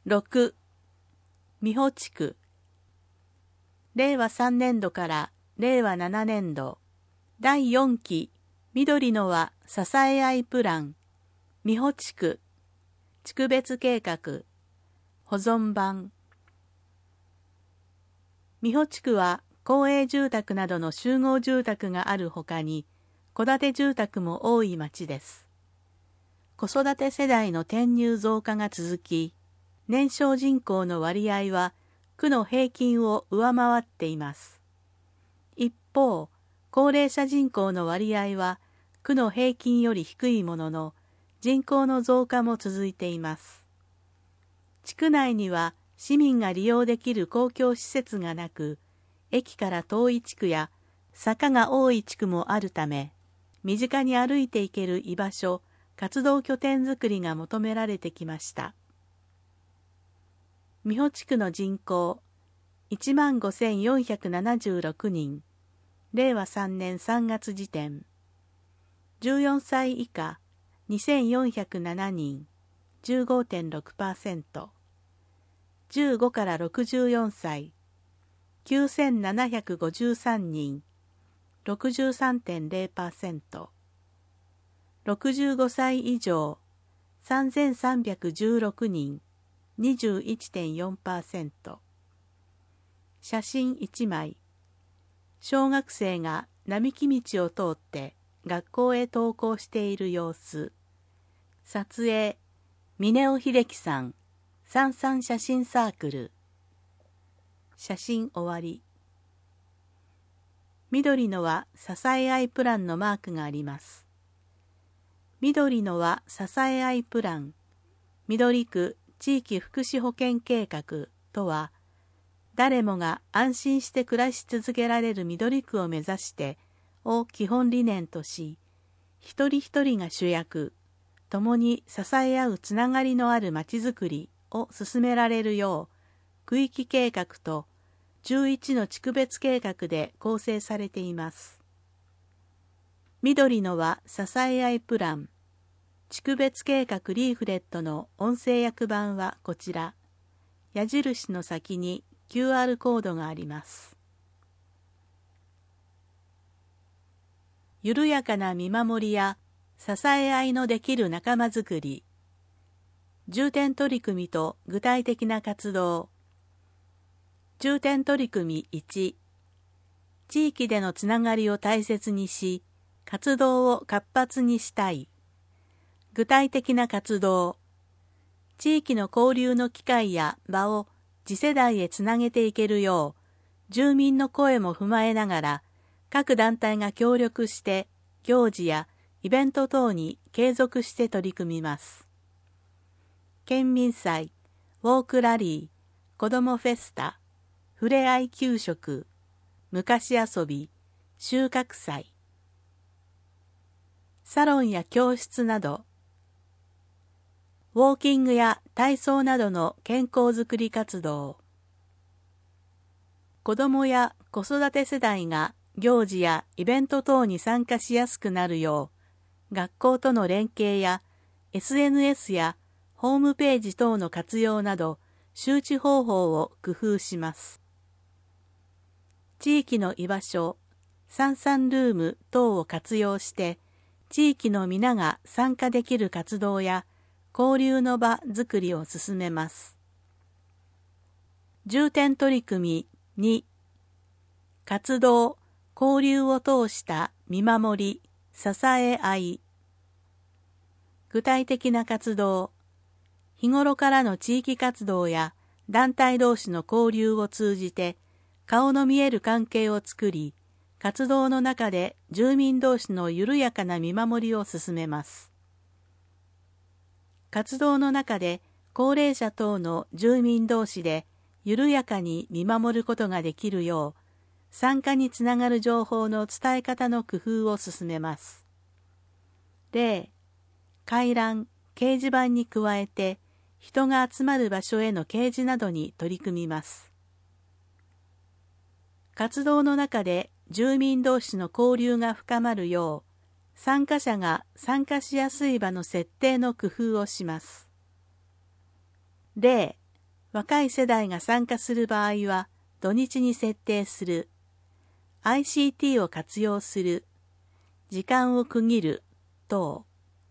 6、美保地区。令和3年度から令和7年度、第4期緑の輪支え合いプラン、美保地区、地区別計画、保存版。美保地区は公営住宅などの集合住宅があるほかに、戸建て住宅も多い町です。子育て世代の転入増加が続き、年少人口の割合は区の平均を上回っています。一方、高齢者人口の割合は区の平均より低いものの、人口の増加も続いています。地区内には市民が利用できる公共施設がなく、駅から遠い地区や坂が多い地区もあるため、身近に歩いて行ける居場所、活動拠点づくりが求められてきました。美保地区の人口、15,476 人、令和3年3月時点。14歳以下、2,407人、15.6%。15から64歳、9,753人、63.0%。65歳以上、3,316人、21.4%。写真1枚。小学生が並木道を通って学校へ登校している様子。撮影、峰尾秀樹さん、三々写真サークル。写真終わり。緑の輪支え合いプランのマークがあります。緑の輪支え合いプラン、緑区地域福祉保健計画とは、誰もが安心して暮らし続けられる緑区を目指してを基本理念とし、一人一人が主役、共に支え合うつながりのあるまちづくりを進められるよう、区域計画と11の地区別計画で構成されています。緑の輪支え合いプラン、地区別計画リーフレットの音声訳版はこちら。矢印の先に QR コードがあります。緩やかな見守りや支え合いのできる仲間づくり。重点取り組みと具体的な活動。重点取り組み1、地域でのつながりを大切にし、活動を活発にしたい。具体的な活動。地域の交流の機会や場を次世代へつなげていけるよう、住民の声も踏まえながら、各団体が協力して行事やイベント等に継続して取り組みます。県民祭、ウォークラリー、子どもフェスタ、ふれあい給食、昔遊び、収穫祭。サロンや教室など、ウォーキングや体操などの健康づくり活動。子どもや子育て世代が行事やイベント等に参加しやすくなるよう、学校との連携や SNS やホームページ等の活用など、周知方法を工夫します。地域の居場所、サンサンルーム等を活用して、地域の皆が参加できる活動や交流の場づくりを進めます。重点取り組み2、活動、交流を通した見守り、支え合い。具体的な活動、日頃からの地域活動や団体同士の交流を通じて、顔の見える関係を作り、活動の中で住民同士の緩やかな見守りを進めます。活動の中で高齢者等の住民同士で緩やかに見守ることができるよう、参加につながる情報の伝え方の工夫を進めます。例、回覧、掲示板に加えて、人が集まる場所への掲示などに取り組みます。活動の中で住民同士の交流が深まるよう、参加者が参加しやすい場の設定の工夫をします。例、 若い世代が参加する場合は土日に設定する、ICT を活用する、時間を区切る等。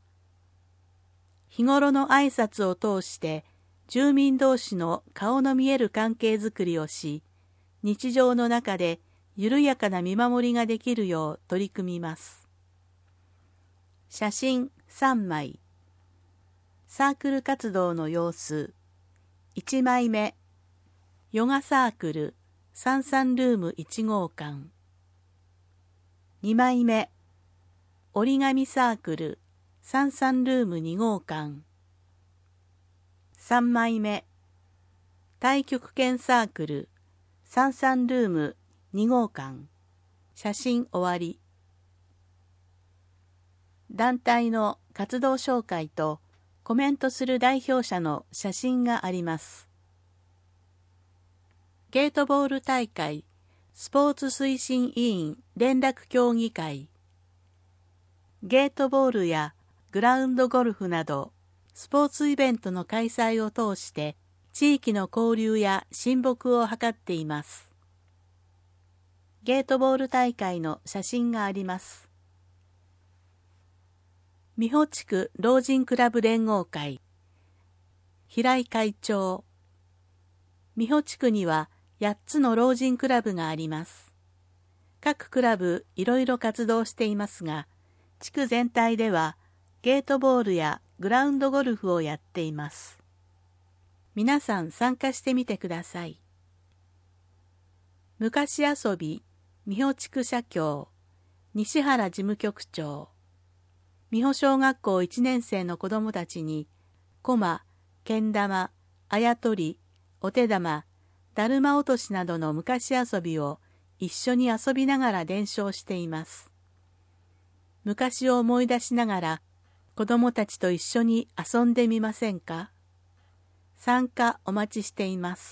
日頃の挨拶を通して住民同士の顔の見える関係づくりをし、日常の中で緩やかな見守りができるよう取り組みます。写真3枚。サークル活動の様子。1枚目。ヨガサークル33ルーム1号館。2枚目。折り紙サークル33ルーム2号館。3枚目。太極拳サークル33ルーム2号館。写真終わり。団体の活動紹介とコメントする代表者の写真があります。ゲートボール大会スポーツ推進委員連絡協議会。ゲートボールやグラウンドゴルフなどスポーツイベントの開催を通して地域の交流や親睦を図っています。ゲートボール大会の写真があります。美保地区老人クラブ連合会平井会長。美保地区には8つの老人クラブがあります。各クラブいろいろ活動していますが、地区全体ではゲートボールやグラウンドゴルフをやっています。皆さん参加してみてください。昔遊び美保地区社協西原事務局長。美保小学校1年生の子どもたちに駒、けん玉、あやとり、お手玉、だるま落としなどの昔遊びを一緒に遊びながら伝承しています。昔を思い出しながら子どもたちと一緒に遊んでみませんか？参加お待ちしています。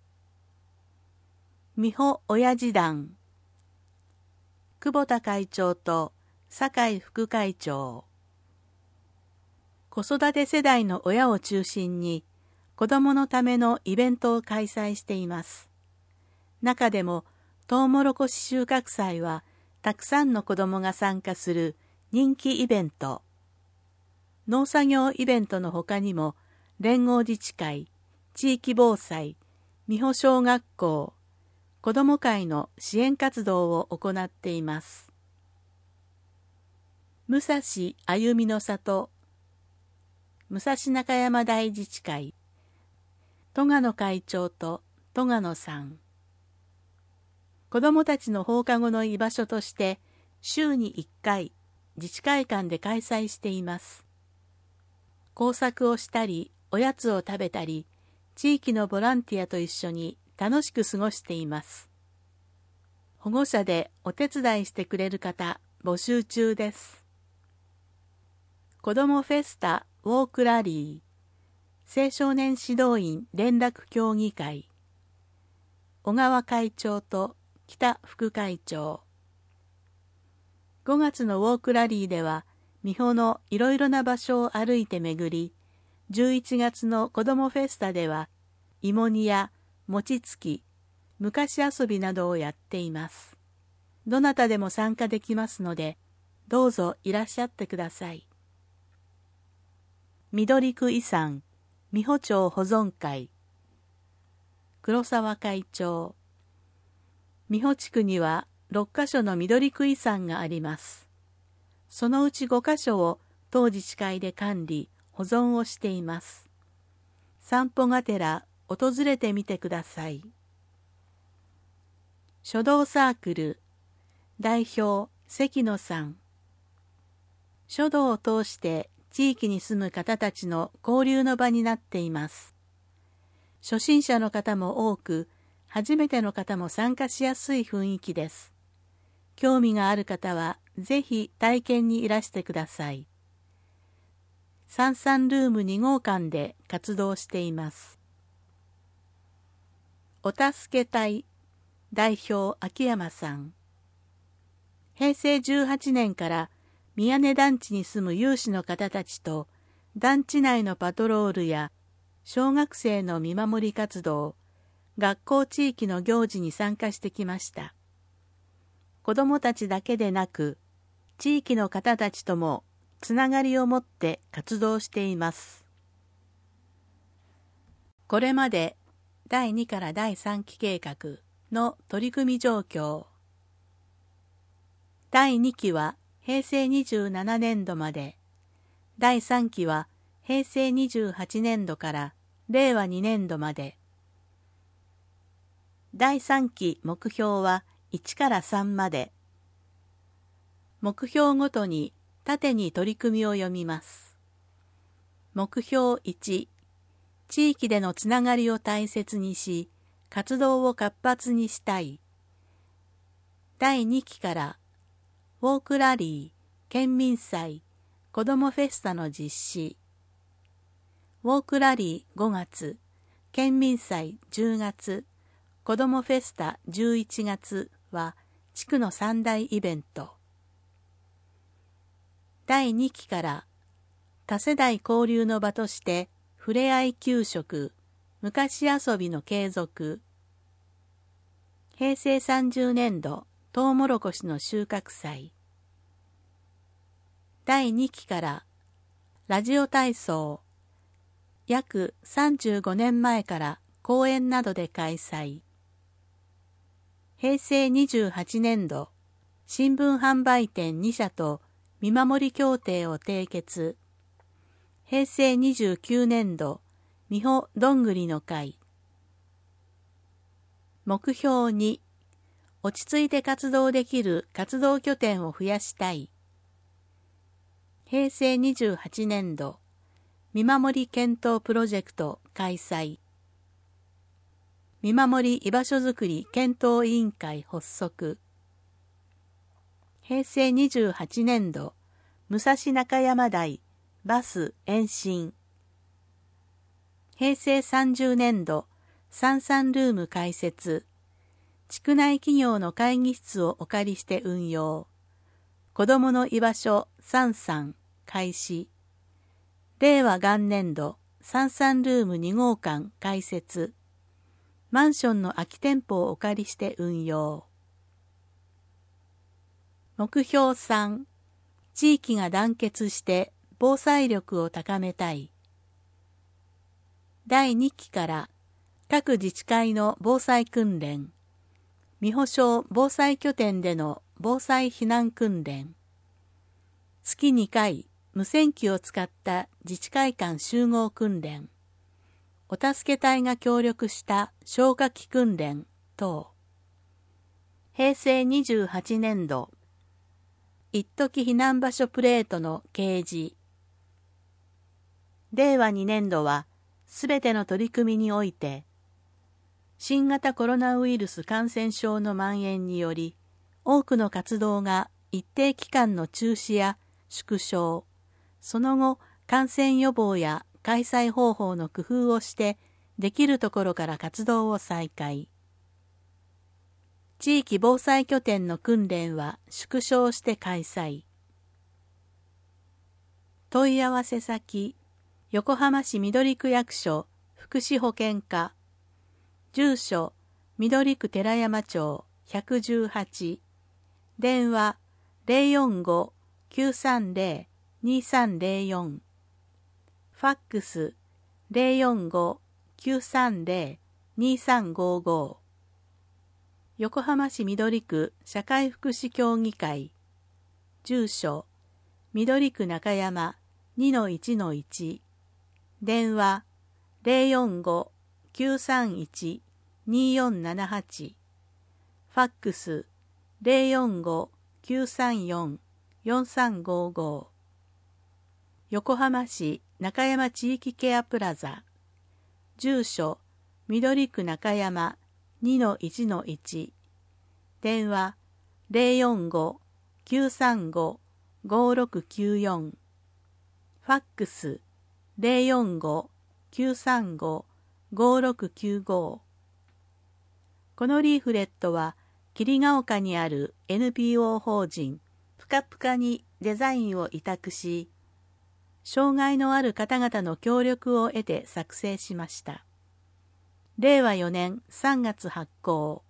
美保親父団久保田会長と酒井副会長。子育て世代の親を中心に子どものためのイベントを開催しています。中でもトウモロコシ収穫祭はたくさんの子どもが参加する人気イベント。農作業イベントの他にも連合自治会、地域防災、美保小学校、子ども会の支援活動を行っています。武蔵歩みの里、武蔵中山大自治会、戸賀野会長と戸賀野さん。子どもたちの放課後の居場所として週に1回自治会館で開催しています。工作をしたり、おやつを食べたり、地域のボランティアと一緒に楽しく過ごしています。保護者でお手伝いしてくれる方募集中です。子どもフェスタウォークラリー青少年指導員連絡協議会小川会長と北副会長。5月のウォークラリーでは美保のいろいろな場所を歩いて巡り、11月の子どもフェスタでは芋煮や餅つき、昔遊びなどをやっています。どなたでも参加できますので、どうぞいらっしゃってください。緑区遺産美保町保存会黒沢会長。美保地区には6カ所の緑区遺産があります。そのうち5カ所を当自治会で管理、保存をしています。散歩がてら訪れてみてください。書道サークル代表関野さん。書道を通して地域に住む方たちの交流の場になっています。初心者の方も多く、初めての方も参加しやすい雰囲気です。興味がある方はぜひ体験にいらしてください。33ルーム2号館で活動しています。お助け隊代表秋山さん。平成18年から宮根団地に住む有志の方たちと団地内のパトロールや小学生の見守り活動、学校地域の行事に参加してきました。子どもたちだけでなく、地域の方たちともつながりを持って活動しています。これまで第2から第3期計画の取り組み状況。第2期は平成27年度まで、第3期は平成28年度から令和2年度まで。第3期目標は1から3まで。目標ごとに縦に取り組みを読みます。目標1、地域でのつながりを大切にし、活動を活発にしたい。第2期からウォークラリー、県民祭、子どもフェスタの実施。ウォークラリー5月、県民祭10月、子どもフェスタ11月は地区の3大イベント。第2期から多世代交流の場としてふれあい給食、昔遊びの継続。平成30年度トウモロコシの収穫祭。第2期からラジオ体操、約35年前から講演などで開催。平成28年度新聞販売店2社と見守り協定を締結。平成29年度美保どんぐりの会。目標2、落ち着いて活動できる活動拠点を増やしたい。平成28年度見守り検討プロジェクト開催。見守り居場所づくり検討委員会発足。平成28年度武蔵中山台バス延伸。平成30年度サンサンルーム開設。地区内企業の会議室をお借りして運用。子どもの居場所サンサン開始。令和元年度サンサンルーム2号館開設。マンションの空き店舗をお借りして運用。目標3、地域が団結して防災力を高めたい。第2期から各自治会の防災訓練。美保町防災拠点での防災避難訓練。月2回、無線機を使った自治会間集合訓練。お助け隊が協力した消火器訓練等。平成28年度、一時避難場所プレートの掲示。令和2年度は、すべての取り組みにおいて、新型コロナウイルス感染症の蔓延により、多くの活動が一定期間の中止や縮小、その後、感染予防や開催方法の工夫をして、できるところから活動を再開。地域防災拠点の訓練は縮小して開催。問い合わせ先、横浜市緑区役所福祉保健課。住所、緑区寺山町118。電話、045-930-2304。ファックス、045-930-2355。横浜市緑区社会福祉協議会。住所、緑区中山 2-1-1。電話、045-931-2478。ファックス、045-934-4355。横浜市中山地域ケアプラザ。住所、緑区中山 2-1-1。電話、045-935-5694。ファックス、045-935-5695。このリーフレットは、桐ヶ丘にある NPO 法人ぷかぷかにデザインを委託し、 障害のある方々の協力を得て作成しました。令和4年3月発行。